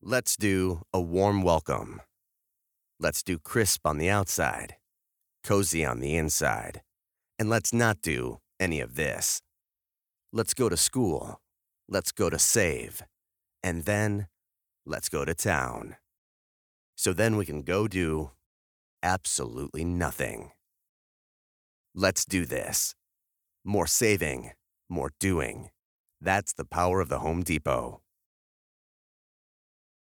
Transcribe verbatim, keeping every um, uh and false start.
Let's do a warm welcome. Let's do crisp on the outside, cozy on the inside. And let's not do any of this. Let's go to school. Let's go to save. And then let's go to town. So then we can go do absolutely nothing. Let's do this. More saving, more doing. That's the power of the Home Depot.